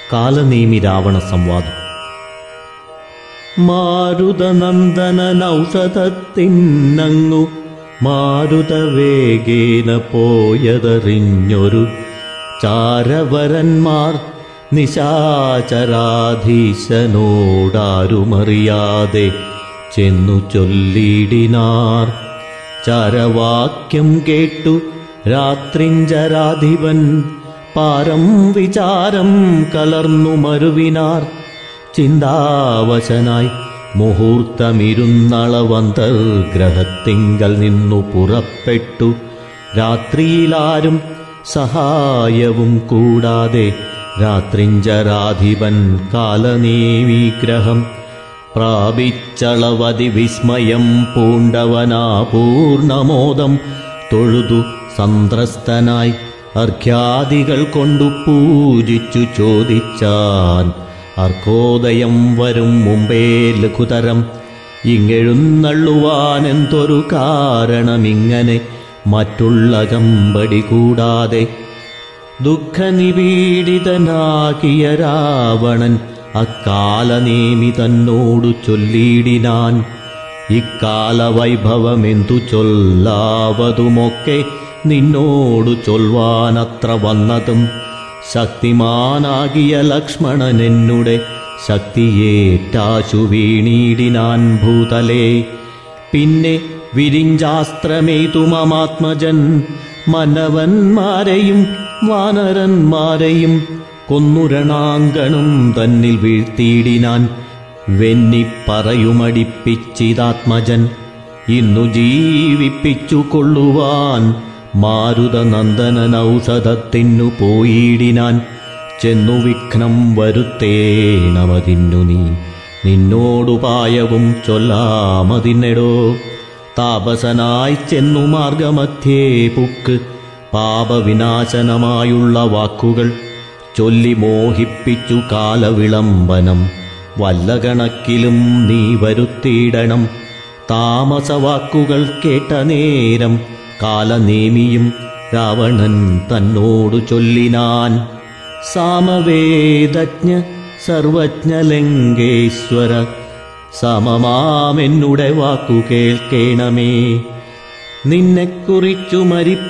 കാലനേമി രാവണ സംവാദം. മാരുതനന്ദനനൗഷധത്തിന്നങ്ങു മാരുതവേഗേന പോയതറിഞ്ഞൊരു ചാരവരന്മാർ നിശാചരാധീശനോടാരുമറിയാതെ ചെന്നു ചൊല്ലിടിനാർ. ചരവാക്യം കേട്ടു രാത്രിഞ്ചരാധിപൻ പാരം വിചാരം കലർന്നു മരുവിനാർ. ചിന്താവശനായി മുഹൂർത്തമിരുന്നളവന്തർഗ്രഹത്തിങ്കൽ നിന്നു പുറപ്പെട്ടു. രാത്രിയിലാരും സഹായവും കൂടാതെ രാത്രിഞ്ചരാധിപൻ കാലനേമിഗ്രഹം പ്രാപിച്ചളവതി വിസ്മയം പൂണ്ടവനാപൂർണമോദം തൊഴുതു സന്ത്രസ്തനായി അർഘ്യാദികൾ കൊണ്ടു പൂജിച്ചു ചോദിച്ചാൻ. അർഘോദയം വരും മുമ്പേ ലഘുതരം ഇങ്ങെഴുന്നള്ളുവാനെന്തൊരു കാരണമിങ്ങനെ മറ്റുള്ള കമ്പടി കൂടാതെ. ദുഃഖനിപീഡിതനാകിയ രാവണൻ അക്കാലനേമി തന്നോടു ചൊല്ലിടിനാൻ. ഇക്കാലവൈഭവമെന്തു ചൊല്ലാവതുമൊക്കെ നിന്നോടു ചൊൽവാനത്ര വന്നതും. ശക്തിമാനാകിയ ലക്ഷ്മണനെന്നുടെ ശക്തിയേറ്റാശു വീണീടിനാൻ ഭൂതലേ. പിന്നെ വിരിഞ്ചാസ്ത്രമേതു മമാത്മജൻ മനവന്മാരെയും വാനരന്മാരെയും കൊന്നുരണാങ്കണം തന്നിൽ വീഴ്ത്തിയിടിനാൻ. വെന്നിപ്പറയുമടിപ്പിച്ചിതാത്മജൻ ഇന്നു ജീവിപ്പിച്ചു കൊള്ളുവാൻ മാരുതനന്ദനനൗഷധത്തിനു പോയിടിനാൻ. ചെന്നു വിഘ്നം വരുത്തേണമതിന്നു നീ നിന്നോടുപായവും ചൊല്ലാമതിന്നെടോ. താപസനായി ചെന്നു മാർഗമധ്യേ പുക്ക് പാപവിനാശനമായുള്ള വാക്കുകൾ ചൊല്ലി മോഹിപ്പിച്ചു കാലവിളംബനം വല്ല കണക്കിലും നീ വരുത്തിയിടണം. താമസവാക്കുകൾ കേട്ട നേരം കാലനേമിയും രാവണൻ തന്നോടു ചൊല്ലിനാൻ. സാമവേദജ്ഞ സർവജ്ഞ ലങ്കേശ്വര സമമാമെന്നുടെ വാക്കു കേൾക്കേണമേ. നിന്നെക്കുറിച്ചു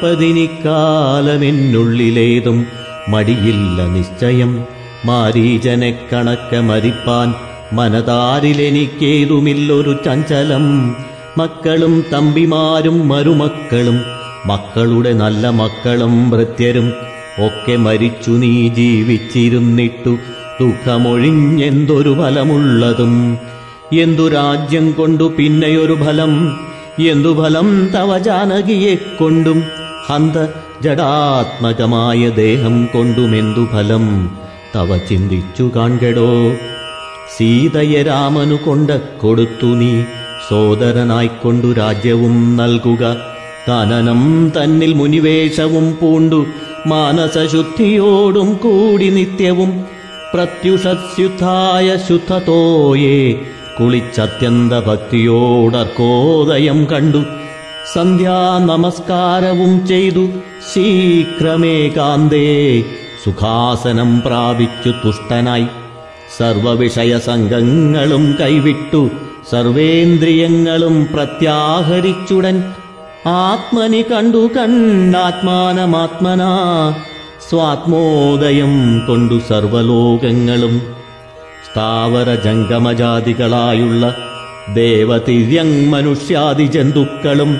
മരിപ്പതിനിക്കാലമെന്നുള്ളിലേതും മടിയില്ല നിശ്ചയം. മാരീചനെ കണക്ക മരിപ്പാൻ മനതാരിലെനിക്കേതുമില്ലൊരു ചഞ്ചലം. മക്കളും തമ്പിമാരും മരുമക്കളും മക്കളുടെ നല്ല മക്കളും ഭൃത്യരും ഒക്കെ മരിച്ചു നീ ജീവിച്ചിരുന്നിട്ടു ദുഃഖമൊഴിഞ്ഞെന്തൊരു ഫലമുള്ളതും. എന്തു രാജ്യം കൊണ്ടു പിന്നെയൊരു ഫലം, എന്തു ഫലം തവ ജാനകിയെ കൊണ്ടും ഹന്ത ജഡാത്മകമായ ദേഹം കൊണ്ടുമെന്തു ഫലം തവ ചിന്തിച്ചു കാൺകെടോ. സീതയെ രാമനു കൊണ്ട കൊടുത്തു നീ സോദരനായിക്കൊണ്ടു രാജ്യവും നൽകുക. കാനനം തന്നിൽ മുനിവേഷവും പൂണ്ടു മാനസശുദ്ധിയോടും കൂടി നിത്യവും പ്രത്യുഷസ്യുദ്ധായ ശുദ്ധതോയേ കുളിച്ചത്യന്ത ഭക്തിയോടർക്കോദയം കണ്ടു സന്ധ്യാ നമസ്കാരവും ചെയ്തു ശീഘ്രമേകാന്തേ സുഖാസനം പ്രാപിച്ചു തുഷ്ടനായി. സർവവിഷയസംഗങ്ങളും കൈവിട്ടു സർവേന്ദ്രിയങ്ങളും പ്രത്യാഹരിച്ചുടൻ ആത്മനി കണ്ടു കണ്ടാത്മാനമാത്മനാ സ്വാത്മോദയം കൊണ്ടു സർവലോകങ്ങളും. സ്ഥാവര ജംഗമജാതികളായുള്ള ദേവതിര്യങ് മനുഷ്യാദി ജന്തുക്കളും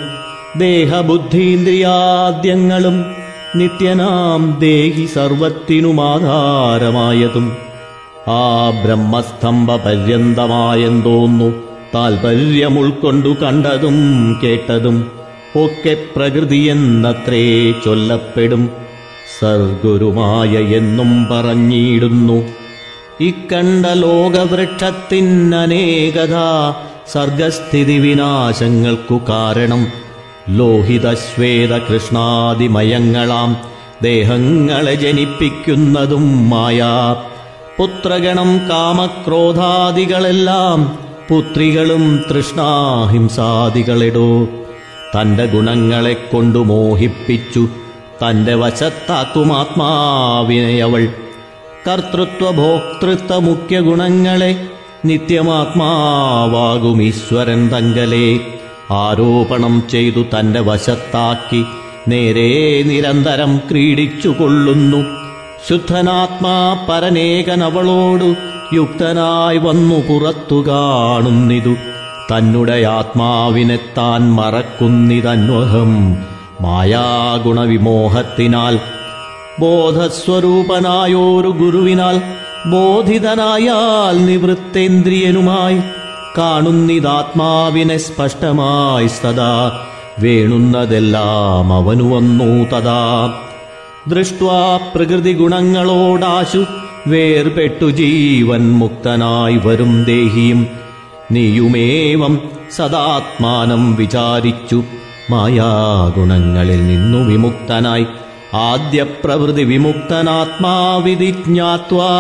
ദേഹബുദ്ധീന്ദ്രിയാദ്യങ്ങളും നിത്യനാം ദേഹി സർവത്തിനുമാധാരമായതും ആ ബ്രഹ്മസ്തംഭ പര്യന്തമായെന്തോന്നു താൽപര്യമുൾക്കൊണ്ടു കണ്ടതും കേട്ടതും ഒക്കെ പ്രകൃതിയെന്നത്രേ ചൊല്ലപ്പെടും. സർഗുരുമായ എന്നും പറഞ്ഞിടുന്നു. ഇക്കണ്ട ലോകവൃക്ഷത്തിനനേകത സർഗസ്ഥിതി വിനാശങ്ങൾക്കു കാരണം ലോഹിതശ്വേത കൃഷ്ണാദിമയങ്ങളാം ദേഹങ്ങളെ ജനിപ്പിക്കുന്നതും മായാ. പുത്രഗണം കാമക്രോധാദികളെല്ലാം പുത്രികളും തൃഷ്ണാഹിംസാദികളെടോ. തന്റെ ഗുണങ്ങളെ കൊണ്ടു മോഹിപ്പിച്ചു തന്റെ വശത്താക്കുമാത്മാവിനെ അവൾ കർത്തൃത്വ ഭോക്തൃത്വ മുഖ്യ ഗുണങ്ങളെ നിത്യമാത്മാവാകും ഈശ്വരൻ തങ്കലെ ആരോപണം ചെയ്തു തന്റെ വശത്താക്കി നേരെ നിരന്തരം ക്രീഡിച്ചു കൊള്ളുന്നു. ശുദ്ധനാത്മാ പരനേകനവളോടു യുക്തനായി വന്നു പുറത്തു കാണുന്നിതു. തന്നുടെ ആത്മാവിനെ താൻ മറക്കുന്നിതന്വഹം മായാഗുണവിമോഹത്തിനാൽ. ബോധസ്വരൂപനായോരു ഗുരുവിനാൽ ബോധിതനായാൽ നിവൃത്തേന്ദ്രിയനുമായി കാണുന്നിതാത്മാവിനെ സ്പഷ്ടമായി സദാ. വേണുന്നതെല്ലാം അവനു വന്നു തഥാ. ദൃഷ്ട്വാ പ്രകൃതി ഗുണങ്ങളോടാശു വേർപെട്ടു ജീവൻ മുക്തനായി വരും ദേഹിയും. നീയുമേവം സദാത്മാനം വിചാരിച്ചു മായാഗുണങ്ങളിൽ നിന്നു വിമുക്തനായി. ആദ്യ പ്രവൃത്തി വിമുക്തനാത്മാവിധി ജ്ഞാത്വാ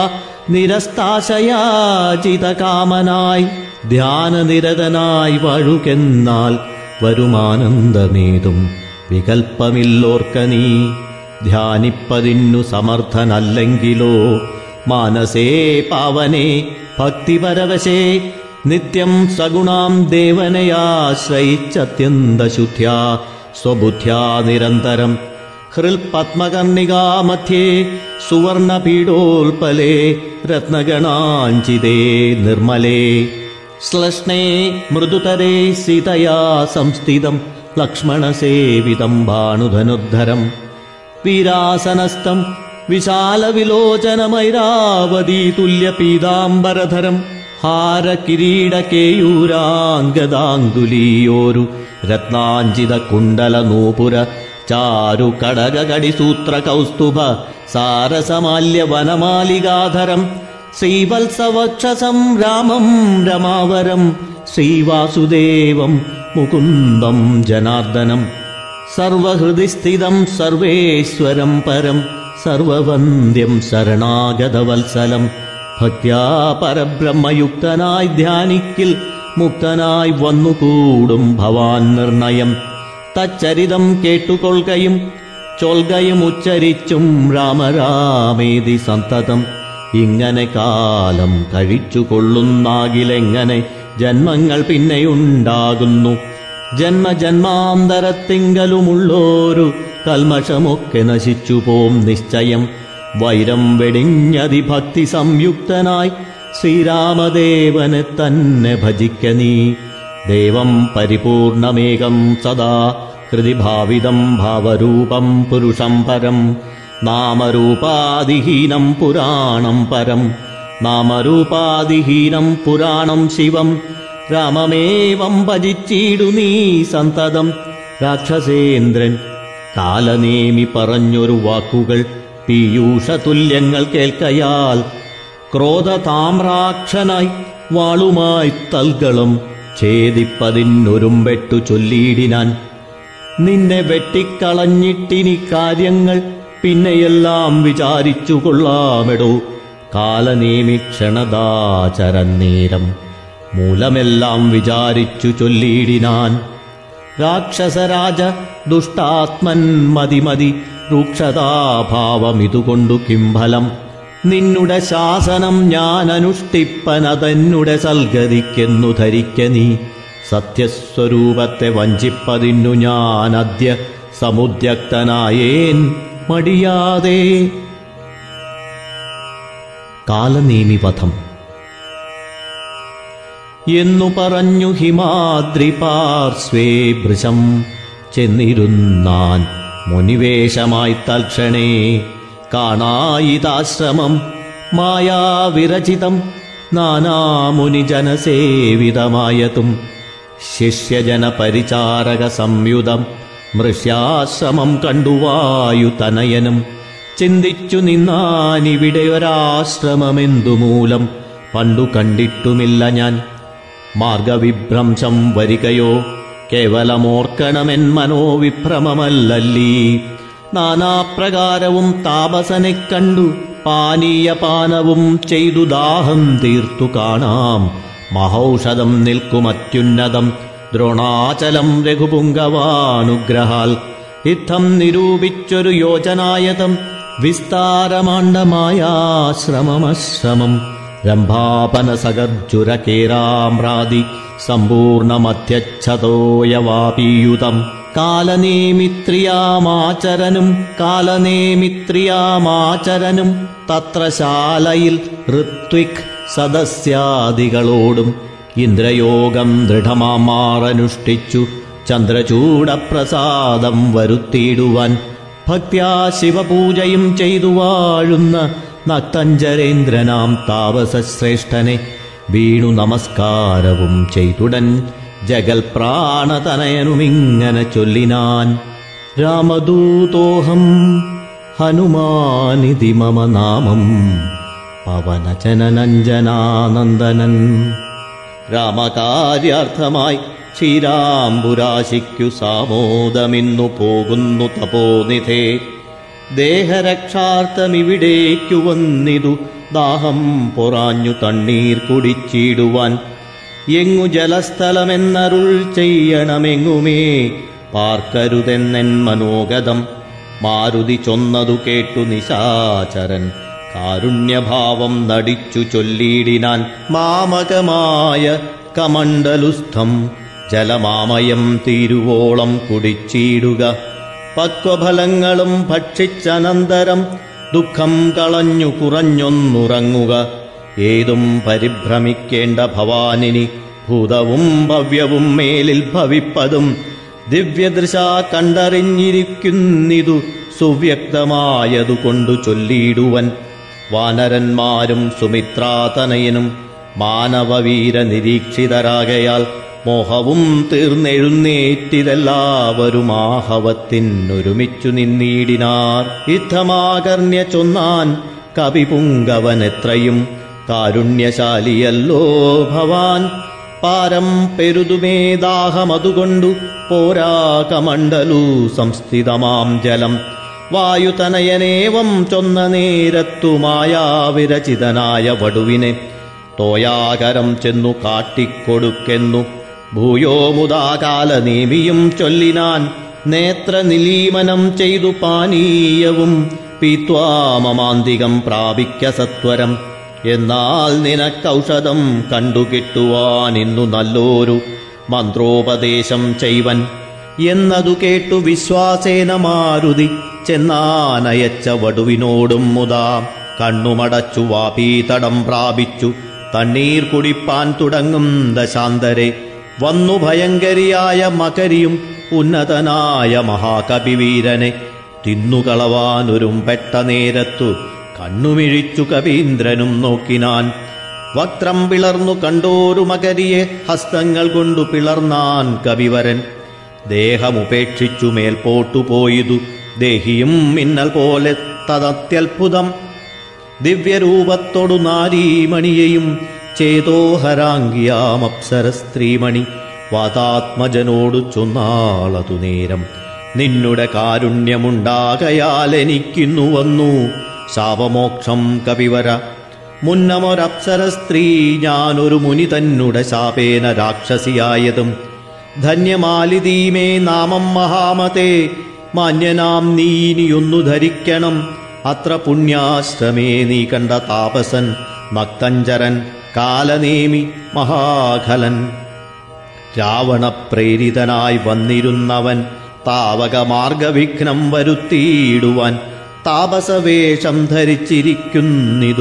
നിരസ്താശയാചിതകാമനായി. ധ്യാനനിരതനായി വഴുകെന്നാൽ വരുമാനന്ദമേതും വികൽപ്പമില്ലോർക്ക നീ. ധ്യാനിപ്പതിന്നു സമർത്ഥനല്ലെങ്കിലോ മാനസേ പാവനേ ഭക്തിപരവശേ നിത്യം സഗുണാം ദേവനയാശ്രയിച്ചത്യന്തശുദ്ധ്യാ സ്വബുദ്ധ്യാ നിരന്തരം. ഹൃൽപത്മകർണികാ മധ്യേ സുവർണപീഠോൽപലേ രത്നഗണാഞ്ചിതേ നിർമ്മലേ ശ്ലഷ്ണേ മൃദുതരേ സീതയാ സംസ്ഥിതം ലക്ഷ്മണസേവിതം ഭാനുധനുദ്ധരം. വീരാസനസ്ഥം വിശാലവിലോചനമൈരാവതീ തുല്യപീതാംബരധരം. ഹാരകിരീടകേയൂരാംഗദാങ്കുലീയോരു രത്നാഞ്ചിത കുണ്ടലനൂപുര ചാരു കടകടിസൂത്ര കൗസ്തുഭ സാരസമാല്യ വനമാലികാധരം. ശ്രീവത്സവക്ഷസം രാമം രമാവരം ശ്രീവാസുദേവം മുകുന്ദം ജനാർദ്ദനം. സർവഹൃദിസ്ഥിതം സർവേശ്വരം പരം സർവവന്ദ്യം ശരണാഗതവത്സലം. ഭക്ത്യാ പരബ്രഹ്മയുക്തനായി ധ്യാനിക്കിൽ മുക്തനായി വന്നുകൂടും ഭവാൻ നിർണയം. തച്ചരിതം കേട്ടുകൊള്ളുകയും ചൊൽകയും ഉച്ചരിച്ചും രാമരാമേതി സന്തതം. ഇങ്ങനെ കാലം കഴിച്ചുകൊള്ളുന്നാകിലെങ്ങനെ ജന്മങ്ങൾ പിന്നെയുണ്ടാകുന്നു. ജന്മജന്മാന്തരത്തിങ്കലുമുള്ളോരു കൽമഷമൊക്കെ നശിച്ചുപോം നിശ്ചയം. വൈരം വെടിഞ്ഞതിഭക്തി സംയുക്തനായി ശ്രീരാമദേവനെ തന്നെ ഭജിക്ക നീ. ദേവം പരിപൂർണമേകം സദാ ഹൃദിഭാവിതം ഭാവരൂപം പുരുഷം പരം. നാമരൂപാദിഹീനം പുരാണം പരം. നാമരൂപാദിഹീനം പുരാണം ശിവം. രാമമേവം ഭജിച്ചിടു നീ സന്തതം. രാക്ഷസേന്ദ്രൻ കാലനേമി പറഞ്ഞൊരു വാക്കുകൾ പീയൂഷതുല്യങ്ങൾ കേൾക്കയാൽ ക്രോധതാമ്രാക്ഷനായി വാളുമായി തൽഗളം ഛേദിപ്പതിനൊരുമ്പെട്ടു ചൊല്ലിയിടിനാൻ. നിന്നെ വെട്ടിക്കളഞ്ഞിട്ടിനി കാര്യങ്ങൾ പിന്നെയെല്ലാം വിചാരിച്ചു കൊള്ളാമെടോ. കാലനേമി ക്ഷണദാചരന്നേരം മൂലമെല്ലാം വിചാരിച്ചു ചൊല്ലിയിടിനാൻ. രാക്ഷസരാജ ദുഷ്ടാത്മൻ മതിമതി രൂക്ഷതാഭാവമിതുകൊണ്ടു കിംഫലം. നിന്നുടെ ശാസനം ഞാൻ അനുഷ്ഠിപ്പനതെന്നുടെ സൽഗതിക്കെന്നു ധരിക്ക നീ. സത്യസ്വരൂപത്തെ വഞ്ചിപ്പതിന്നു ഞാൻ അദ്യ സമുദ്യക്തനായേൻ മടിയാതെ. കാലനേമിവധം എന്നു പറഞ്ഞു ഹിമാദ്രി പാർശ്വേ ഭൃശം ചെന്നിരുന്നാൻ മുനിവേഷമായി തൽക്ഷണേ. കാണായിതാശ്രമം മായാവിരചിതം നാനാമുനിജനസേവിതമായതും. ശിഷ്യജനപരിചാരക സംയുതം മൃഷ്യാശ്രമം കണ്ടുവായുതനയനും. ചിന്തിച്ചു നിന്നാനിവിടെ ഒരാശ്രമമെന്തുമൂലം പണ്ടു കണ്ടിട്ടുമില്ല ഞാൻ. മാർഗവിഭ്രംശം വരികയോ കേവലമോർക്കണമെൻ മനോവിഭ്രമമല്ലല്ലീ. നാനാപ്രകാരവും താപസനെ കണ്ടു പാനീയപാനവും ചെയ്തു ദാഹം തീർത്തു കാണാം. മഹൌഷധം നിൽക്കുമത്യുന്നതം ദ്രോണാചലം രഘുപുങ്കവാനുഗ്രഹാൽ. യുദ്ധം നിരൂപിച്ചൊരു യോജനായതം വിസ്താരമാണ്ഡമായാശ്രമമശ്രമം രംഭാപനസഗർജുരകേരാമ്രാദി സമ്പൂർണമധ്യച്ഛതോയവാപീയുതം കാലനേമിത്രിയാമാചരനും തത്ര ശാലയിൽ ഋത്വിക് സദസ്യാദികളോടും ഇന്ദ്രയോഗം ദൃഢമാമാറനുഷ്ഠിച്ചു ചന്ദ്രചൂഡപ്രസാദം വരുത്തിയിടുവാൻ ഭക്ത്യാ ശിവപൂജയും ചെയ്തു വാഴുന്ന നക്തഞ്ചരേന്ദ്രനാം താപസശ്രേഷ്ഠനെ വീണു നമസ്കാരവും ചെയ്തുടൻ ജഗൽ പ്രാണതനയനുമിങ്ങനെ ചൊല്ലിനാൻ. രാമദൂതോഹം ഹനുമാനിതി മമ നാമം പവനചനനഞ്ജനാനന്ദനൻ. രാമകാര്യാർത്ഥമായി ശ്രീരാംബുരാശിക്കു സാമോദമിന്നു പോകുന്നു തപോനിധേ. ദേഹരക്ഷാർത്ഥമിവിടേക്കു വന്നിതു ദാഹം പൊറാഞ്ഞു തണ്ണീർ കുടിച്ചിടുവാൻ. എങ്ങു ജലസ്ഥലമെന്നരുൾ ചെയ്യണമെങ്ങുമേ പാർക്കരുതെന്നെൻ മനോഗതം. മാരുതി ചൊന്നതു കേട്ടു നിശാചരൻ കാരുണ്യഭാവം നടിച്ചു ചൊല്ലിയിടിനാൻ. മാമകമായ കമണ്ഡലുസ്ഥം ജലമാമയം തീരുവോളം കുടിച്ചിടുക. പക്വഫലങ്ങളും ഭക്ഷിച്ചനന്തരം ദുഃഖം കളഞ്ഞു കുറഞ്ഞൊന്നുറങ്ങുക. ഏതും പരിഭ്രമിക്കേണ്ട ഭവാനിനി ഭൂതവും ഭവ്യവും മേലിൽ ഭവിപ്പതും ദിവ്യദൃശാ കണ്ടറിഞ്ഞിരിക്കുന്നിതു സുവ്യക്തമായതുകൊണ്ടു ചൊല്ലിയിടുവൻ. വാനരന്മാരും സുമിത്രാതനയനും മാനവവീര നിരീക്ഷിതരാകയാൽ മോഹവും തീർന്നെഴുന്നേറ്റിതെല്ലാവരും ആഹവത്തിനൊരുമിച്ചു നിന്നീടിനാർ. യുദ്ധമാകർണ്യ ചൊന്നാൻ കവിപുങ്കവനെത്രയും കാരുണ്യശാലിയല്ലോ ഭവാൻ. പാരം പെരുതുമേ ദാഹമതുകൊണ്ടു പോരാ കമണ്ഡലു സംസ്ഥിതമാം ജലം. വായുതനയനേവം ചൊന്ന നേരത്തു മായാവിരചിതനായ വടുവിനെ തോയാകരം ചെന്നു കാട്ടിക്കൊടുക്കെന്നു ഭൂയോ മുദാകാലനേമിയും ചൊല്ലിനാൻ. നേത്രനിലീമനം ചെയ്തു പാനീയവും പീത്വാ മമാന്തികം പ്രാപിക്ക സത്വരം. എന്നാൽ നിനക്കൗഷധം കണ്ടുകിട്ടുവാനിന്നു നല്ലോരു മന്ത്രോപദേശം ചെയ്വൻ എന്നതു കേട്ടു വിശ്വാസേന മാരുതി ചെന്നാനയച്ച വടുവിനോടും മുതാ കണ്ണുമടച്ചു വാപീതടം പ്രാപിച്ചു തണ്ണീർ കുടിപ്പാൻ തുടങ്ങും ദശാന്തരെ. വന്നു ഭയങ്കരിയായ മകരിയും ഉന്നതനായ മഹാകപിവീരനെ തിന്നുകളവാനൊരും പെട്ട നേരത്തു കണ്ണുമിഴിച്ചു കവീന്ദ്രനും നോക്കിനാൻ. വക്രം പിളർന്നു കണ്ടോരു മകരിയെ ഹസ്തങ്ങൾ കൊണ്ടു പിളർന്നാൻ കവിവരൻ. ദേഹമുപേക്ഷിച്ചു മേൽപോട്ടുപോയതു ദേഹിയും മിന്നൽ പോലെ തദത്യത്ഭുതം. ദിവ്യരൂപത്തോടു നാരീമണിയെയും ചേതോഹരാംഗിയാമപ്സര സ്ത്രീമണി വാതാത്മജനോടു ചൊന്നാളതു നേരം. നിന്നുടെ കാരുണ്യമുണ്ടാകയാൽ എനിക്കിന്നു വന്നു ശാപമോക്ഷം കവിവര. മുന്നമൊരപ്സര സ്ത്രീ ഞാനൊരു മുനി തന്നുടെ ശാപേന രാക്ഷസിയായതും. ധന്യമാലിതീമേ നാമം മഹാമതേ മാന്യനാം നീനിയൊന്നു ധരിക്കണം. അത്ര പുണ്യാശ്രമേ നീ കണ്ട താപസൻ നക്തഞ്ചരൻ കാലനേമി മഹാഖലൻ. രാവണപ്രേരിതനായി വന്നിരുന്നവൻ താവകമാർഗവിഘ്നം വരുത്തിയിടുവാൻ താപസവേഷം ധരിച്ചിരിക്കുന്നിതു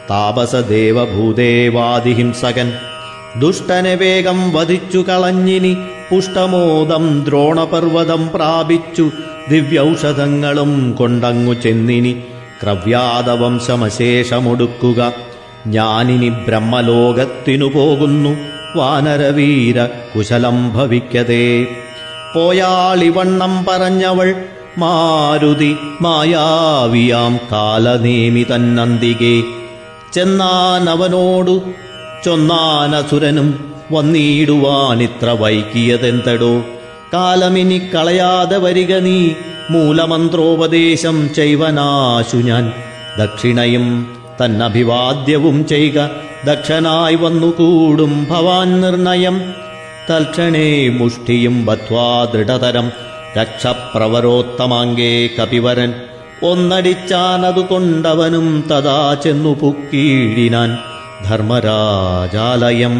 താപസദേവഭൂദേവാദിഹിംസകൻ. ദുഷ്ടനെ വേഗം വധിച്ചു കളഞ്ഞിനി പുഷ്ടമോദം ദ്രോണപർവ്വതം പ്രാപിച്ചു ദിവ്യൌഷധങ്ങളും കൊണ്ടങ്ങു ചെന്നിനി ക്രവ്യാതവംശമശേഷമൊടുക്കുക. ഞാനിനി ബ്രഹ്മലോകത്തിനു പോകുന്നു വാനരവീര കുശലം ഭവിക്കതേ. പോയാളിവണ്ണം പറഞ്ഞവൾ മാരുതി മായാവിയാം കാലനേമി തന്നന്തികെ. ചെന്നാനവനോടു ചൊന്നാനസുരനും വന്നിടുവാനിത്ര വൈകിയതെന്തടോ. കാലമിനി കളയാതെ വരിക നീ മൂലമന്ത്രോപദേശം ചെയ്വനാശു ഞാൻ. ദക്ഷിണയും തന്നഭിവാദ്യവും ചെയ്ക ദക്ഷനായി വന്നുകൂടും ഭവാൻ നിർണയം. തൽക്ഷണേ മുഷ്ടിയും ബദ്ധ്വാ ദൃഢതരം രക്ഷപ്രവരോത്തമാങ്കേ കപിവരൻ ഒന്നടിച്ചാനതു കൊണ്ടവനും തഥാ ചെന്നു പുക്കീഴിനാൻ ധർമ്മരാജാലയം.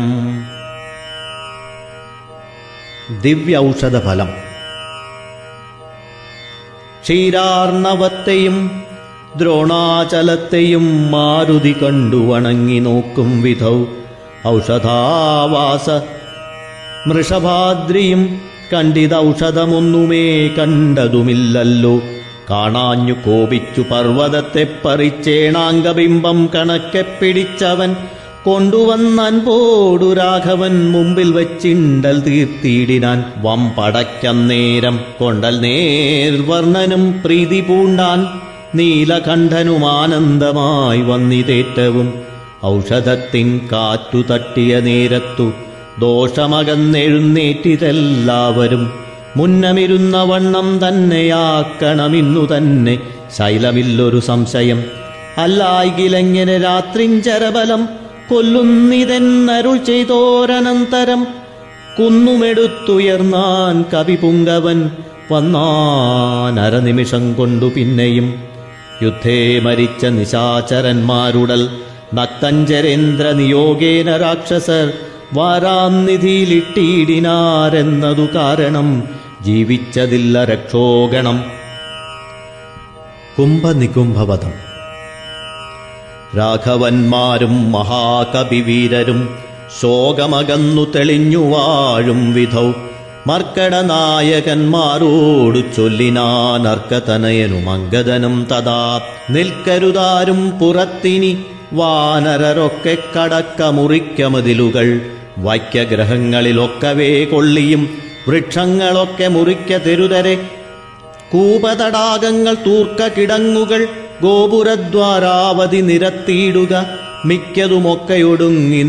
ദിവ്യൌഷധഫലം. ക്ഷീരാർണവത്തെയും ദ്രോണാചലത്തെയും മാരുതി കണ്ടു വണങ്ങി നോക്കും വിധൗ ഔഷധാവാസ മൃഷഭാദ്രിയും കണ്ടിതൌഷധമൊന്നുമേ കണ്ടതുമില്ലല്ലോ. കാണാഞ്ഞു കോപിച്ചു പർവ്വതത്തെ പറിച്ചേണാംഗബിംബം കണക്കെ പിടിച്ചവൻ കൊണ്ടുവന്നൻപോടു രാഘവൻ മുമ്പിൽ വെച്ചിണ്ടൽ തീർത്തിയിടിനാൻ. വമ്പടയ്ക്കന്നേരം കൊണ്ടൽ നേർവർണ്ണനും പ്രീതി പൂണ്ടാൻ. നീലകണ്ഠനുമാനന്ദമായി വന്നിതേറ്റവും ഔഷധത്തിൻ കാറ്റു തട്ടിയ നേരത്തു ദോഷമകന്നെഴുന്നേറ്റിതെല്ലാവരും. മുന്നമിരുന്ന വണ്ണം തന്നെയാക്കണമിന്നു തന്നെ ശൈലമില്ലൊരു സംശയം. അല്ലായികിലെങ്ങനെ രാത്രിഞ്ചരബലം കൊല്ലുന്നിതെന്നരുൾ ചെയ്തോരനന്തരം. കുന്നുമെടുത്തുയർന്നാൻ കവിപുങ്കവൻ വന്നാനരനിമിഷം കൊണ്ടു പിന്നെയും. യുദ്ധേ മരിച്ച നിശാചരന്മാരുടൽ നക്തഞ്ചരേന്ദ്ര നിയോഗേന രാക്ഷസർ വാരാന്നിധിയിലിട്ടിടിനാരെന്നതു കാരണം ജീവിച്ചതില്ല രക്ഷോഗണം. കുംഭനികുംഭവധം. രാഘവന്മാരും മഹാകവിവീരരും ശോകമകന്നു തെളിഞ്ഞു വാഴും വിധൗ മർക്കടനായകന്മാരോടു ചൊല്ലിനാനർക്കതനയനും അംഗദനും തഥാ. നിൽക്കരുതാരും പുറത്തിനി വാനരരൊക്കെ കടക്ക മുറിക്കമതിലുകൾ. വൈക്യഗ്രഹങ്ങളിലൊക്കവേ കൊള്ളിയും വൃക്ഷങ്ങളൊക്കെ മുറിക്ക തെരുതരെ. കൂപതടാകങ്ങൾ തൂർക്ക കിടങ്ങുകൾ ഗോപുരദ്വാരാവധി നിരത്തിയിടുക. മിക്കതുമൊക്കെയൊടുങ്ങി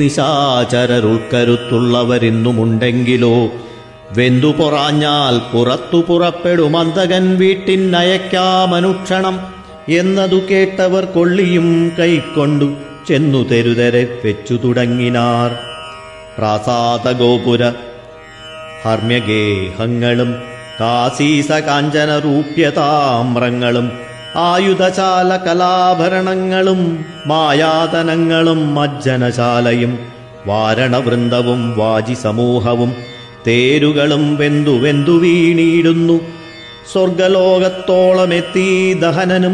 നിശാചരരുൾക്കരുത്തുള്ളവരിന്നുമുണ്ടെങ്കിലോ. വെന്തു പൊറാഞ്ഞാൽ പുറത്തു പുറപ്പെടുമന്തകൻ വീട്ടിനയക്കാമനുക്ഷണം എന്നതു കേട്ടവർ കൊള്ളിയും കൈക്കൊണ്ടു ചെന്നു തെരുതരെ വെച്ചു തുടങ്ങിനാർ. പ്രാസാദഗോപുര ഹർമ്യഗേഹങ്ങളും കാസീസ കാഞ്ചന രൂപ്യതാമ്രങ്ങളും ആയുധശാല കലാഭരണങ്ങളും മായാതനങ്ങളും മജ്ജനശാലയും വാരണവൃന്ദവും വാജിസമൂഹവും തേരുകളും വെന്തു വെന്തു വീണിടുന്നു. സ്വർഗലോകത്തോളമെത്തി ദഹനനും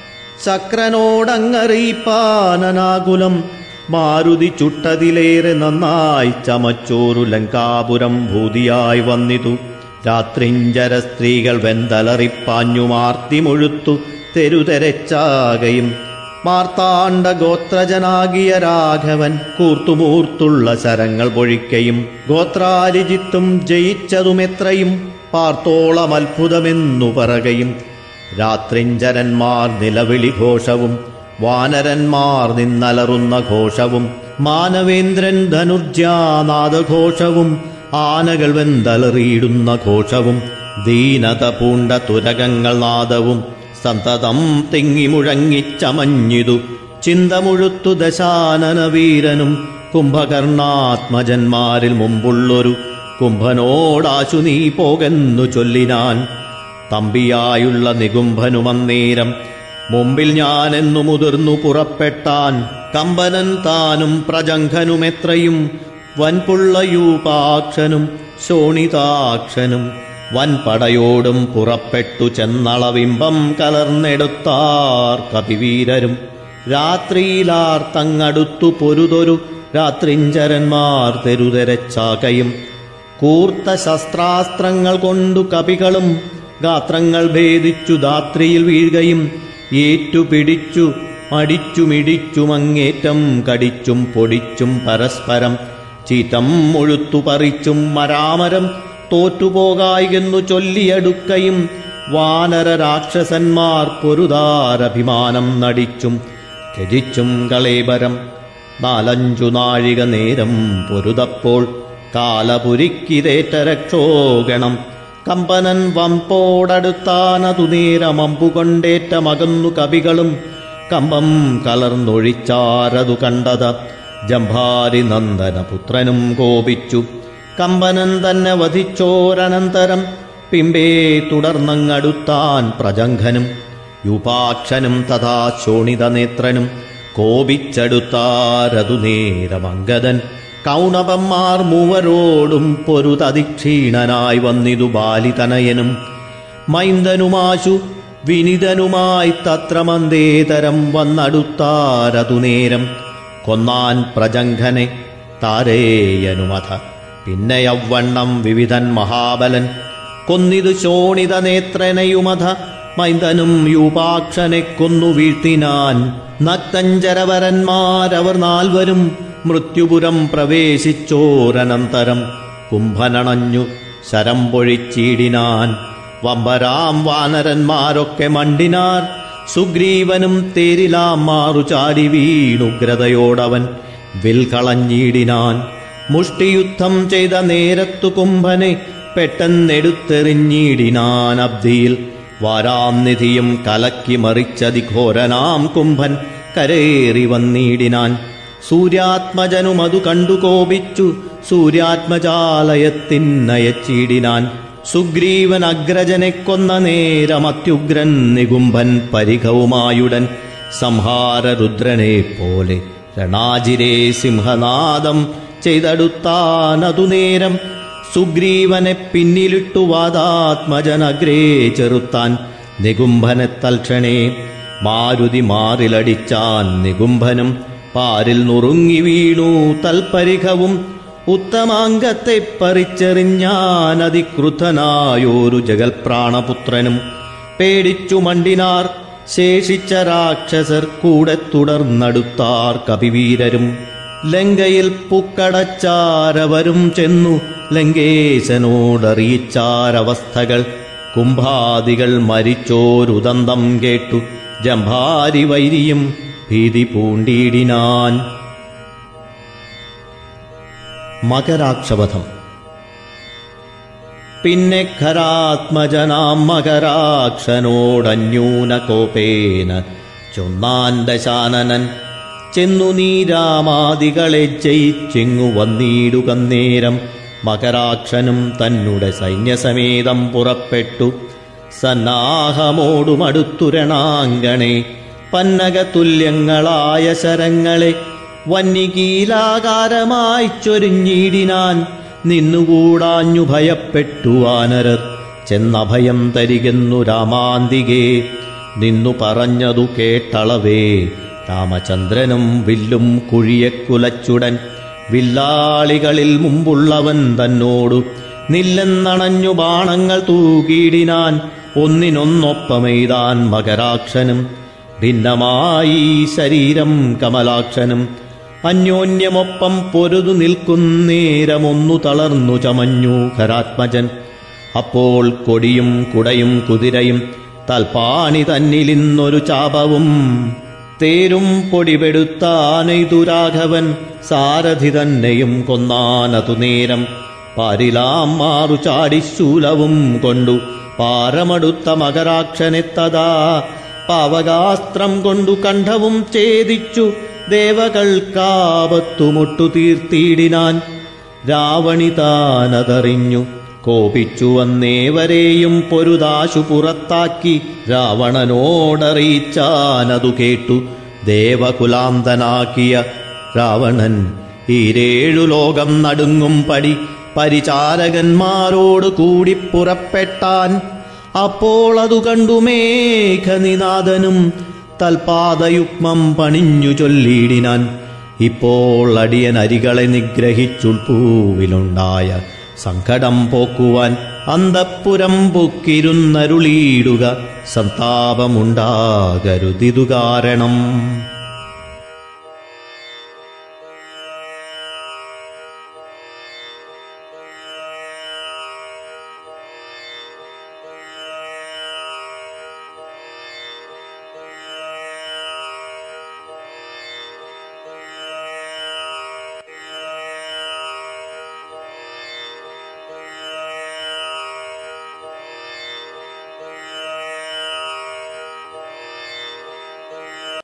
ശക്രനോടങ്ങറിയിപ്പാനനാകുലം. മാരുതി ചുട്ടതിലേറെ നന്നായി ചമച്ചോരു ലങ്കാപുരം ഭൂതിയായി വന്നിതു. രാത്രിഞ്ചര സ്ത്രീകൾ വെന്തലറിപ്പാഞ്ഞു മാർത്തി മുഴുത്തു തെരുതെരച്ചാകയും. മാർത്താണ്ഡ ഗോത്രജനാകിയ രാഘവൻ കൂർത്തുമൂർത്തുള്ള ശരങ്ങൾ പൊഴിക്കയും. ഗോത്രാരിജിത്തും ജയിച്ചതുമെത്രയും പാർത്തോളം അത്ഭുതമെന്നു പറകയും. രാത്രിഞ്ചരന്മാർ നിലവിളി ഘോഷവും വാനരന്മാർ നിന്നലറുന്ന ഘോഷവും മാനവേന്ദ്രൻ ധനുർജ്യാനാദഘോഷവും ആനകൾ വെന്തലറിയിടുന്ന ഘോഷവും ദീനത പൂണ്ട തുരകങ്ങൾ നാദവും സന്തതം തിങ്ങിമുഴങ്ങിച്ചമഞ്ഞിതു. ചിന്തമുഴുത്തു ദശാനന വീരനും കുംഭകർണാത്മജന്മാരിൽ മുമ്പുള്ളൊരു കുംഭനോടാശു നീ പോകെന്നു ചൊല്ലിനാൻ. തമ്പിയായുള്ള നികുംഭനുമന്നേരം മുമ്പിൽ ഞാനെന്നു മുതിർന്നു പുറപ്പെട്ടാൻ. കമ്പനൻ താനും പ്രജംഘനുമെത്രയും വൻപുള്ളയൂപാക്ഷനും ശോണിതാക്ഷനും വൻപടയോടും പുറപ്പെട്ടു ചെന്നളവിംബം കലർന്നെടുത്താർ കപിവീരരും. രാത്രിയിലാർ തങ്ങടുത്തു പൊരുതൊരു രാത്രിഞ്ചരന്മാർ തെരുതെരച്ചാകയും. കൂർത്ത ശസ്ത്രാസ്ത്രങ്ങൾ കൊണ്ടു കപികളും ഗാത്രങ്ങൾ ഭേദിച്ചു ധാത്രിയിൽ വീഴുകയും. ഏറ്റുപിടിച്ചു മടിച്ചുമിടിച്ചുമങ്ങേറ്റം കടിച്ചും പൊടിച്ചും പരസ്പരം ചീറ്റം മുഴുത്തു പറിച്ചും മരാമരം തോറ്റുപോകായെന്നു ചൊല്ലിയടുക്കയും. വാനര രാക്ഷസന്മാർ പൊരുതാരഭിമാനം നടിച്ചും ത്യജിച്ചും കളേബരം. 4-5 നാഴിക നേരം പൊരുതപ്പോൾ കാലപുരിക്കിതേറ്റ രക്ഷോഗണം. കമ്പനൻ വമ്പോടടുത്താനതു നേരമമ്പുകൊണ്ടേറ്റ മകന്നു കവികളും. കമ്പം കലർന്നൊഴിച്ചാരതു കണ്ടത ജംഭാരി നന്ദനപുത്രനും കോപിച്ചു. കമ്പനൻ തന്നെ വധിച്ചോരനന്തരം പിമ്പേ തുടർന്നങ്ങടുത്താൻ പ്രജംഘനും. യൂപാക്ഷനും തഥാ ശോണിതനേത്രനും കോപിച്ചെടുത്താരതു നേരമംഗദൻ. കൗണവന്മാർ മൂവരോടും പൊരുതതിക്ഷീണനായി വന്നിതു ബാലിതനയനും മൈന്ദനുമാശു വിനിതനുമായി തത്ര മന്ദേതരം വന്നടുത്താരതു നേരം. കൊന്നാൻ പ്രജംഘനെ താരേയനുമഥ പിന്നെയവണ്ണം വിവിധൻ മഹാബലൻ. കൊന്നിതു ശോണിതനേത്രനെയുമഥ മൈന്ദനും യൂപാക്ഷനെ കൊന്നു വീഴ്ത്തിനാൻ. നക്തഞ്ചരവരന്മാരവർ നാൽവരും മൃത്യുപുരം പ്രവേശിച്ചോരനന്തരം കുംഭനണഞ്ഞു ശരം പൊഴിച്ചിടിനാൻ. വമ്പരാം വാനരന്മാരൊക്കെ മണ്ടിനാർ. സുഗ്രീവനും തേരിലാം മാറുചാടി വീണുഗ്രതയോടവൻ വിൽകളഞ്ഞിടിനാൻ. മുഷ്ടിയുദ്ധം ചെയ്ത നേരത്തു കുംഭനെ പെട്ടെന്നെടുത്തെറിഞ്ഞിടിനാൻ. അബ്ദിയിൽ വാരാം നിധിയും കലക്കി മറിച്ചതിഘോരനാം കുംഭൻ കരേറി വന്നിടിനാൻ. സൂര്യാത്മജനുമതു കണ്ടു കോപിച്ചു സൂര്യാത്മജാലയത്തിനയച്ചിടിനാൻ. സുഗ്രീവൻ അഗ്രജനെ കൊന്ന നേരമത്യുഗ്രൻ നികുംഭൻ പരിഘവുമായുടൻ സംഹാരരുദ്രനെ പോലെ രണാജിരേ സിംഹനാദം ചെയ്തടുത്താനതു നേരം. സുഗ്രീവനെ പിന്നിലിട്ടു വാദാത്മജനഗ്രേ ചെറുത്താൻ നികുംഭനെ തൽക്ഷണേ. മാരുതി മാറിലടിച്ചാൻ നികുംഭനും പാരിൽ നുറുങ്ങി വീണു തൽപരിഘവും. ഉത്തമാംഗത്തെ പറിച്ചെറിഞ്ഞാൻ അതിക്രുദ്ധനായോരു ജഗൽപ്രാണപുത്രനും. പേടിച്ചു മണ്ടിനാർ ശേഷിച്ച രാക്ഷസർ കൂടെ തുടർന്നടുത്താർ കപിവീരരും. ലങ്കയിൽ പുക്കടച്ചാരവരും ചെന്നു ലങ്കേശനോടറിയിച്ചാരവസ്ഥകൾ. കുംഭാദികൾ മരിച്ചോരുദന്തം കേട്ടു ജംഭാരി വൈരിയും ഭീതി പൂണ്ടിടിനാൻ. മകരാക്ഷവധം. പിന്നെ ഖരാത്മജനാം മകരാക്ഷനോടന്യൂന കോപേന ചൊന്നാൻ ദശാനനൻ. ചെന്നു നീരാമാദികളെ ജയിച്ചിങ്ങു വന്നിടുക നേരം. മകരാക്ഷനും തന്നുടെ സൈന്യസമേതം പുറപ്പെട്ടു സന്നാഹമോടുമടുത്തുരണാങ്കണേ. പന്നകതുല്യങ്ങളായ ശരങ്ങളെ വന്യകീലാകാരമായി ചൊരിഞ്ഞിടിനാൻ. നിന്നുകൂടാഞ്ഞു ഭയപ്പെട്ടു വാനരർ ചെന്നഭയം തരികെന്നു രാമാന്തികേ. നിന്നു പറഞ്ഞതു കേട്ടളവേ രാമചന്ദ്രനും വില്ലും കുഴിയെക്കുലച്ചുടൻ. വില്ലാളികളിൽ മുമ്പുള്ളവൻ തന്നോടു നില്ലെന്നണഞ്ഞു ബാണങ്ങൾ തൂകിടിനാൻ. ഒന്നിനൊന്നൊപ്പമെയ്താൻ മകരാക്ഷനും ഭിന്നമായി ശരീരം കമലാക്ഷനും. അന്യോന്യമൊപ്പം പൊരുതു നിൽക്കുന്നേരമൊന്നു തളർന്നു ചമഞ്ഞു ഖരാത്മജൻ. അപ്പോൾ കൊടിയും കുടയും കുതിരയും തൽപ്പാണി തന്നിലിന്നൊരു ചാപവും തേരും പൊടിപെടുത്താനെയ്തു രാഘവൻ. സാരഥി തന്നെയും കൊന്നാനതു നേരം. പാരിലാം മാറു ചാടിശൂലവും കൊണ്ടു പാരമടുത്ത മകരാക്ഷനെത്തതാ. പാവകാസ്ത്രം കൊണ്ടു കണ്ഠവും ഛേദിച്ചു ദേവകൾക്കാപത്തുമൊട്ടു തീർത്തിടിനാൻ. രാവണിതാനതറിഞ്ഞു കോപിച്ചു വന്നേവരെയും പൊരുതാശു പുറത്താക്കി രാവണനോടറിയിച്ചാനതു കേട്ടു. ദേവകുലാന്തനാക്കിയ രാവണൻ ഈരേഴു ലോകം നടുങ്ങും പടി പരിചാരകന്മാരോട് കൂടി പുറപ്പെട്ടാൻ. അപ്പോൾ അതു കണ്ടു മേഘനിനാദനും തൽപാദയുഗ്മം പണിഞ്ഞു ചൊല്ലിയിടിനാൻ. ഇപ്പോൾ അടിയനരികളെ നിഗ്രഹിച്ചുൾപ്പൂവിലുണ്ടായ സങ്കടം പോക്കുവാൻ അന്തഃപുരം പൊക്കിരുന്നരുളിയിടുക. സന്താപമുണ്ടാകരുതിതു കാരണം.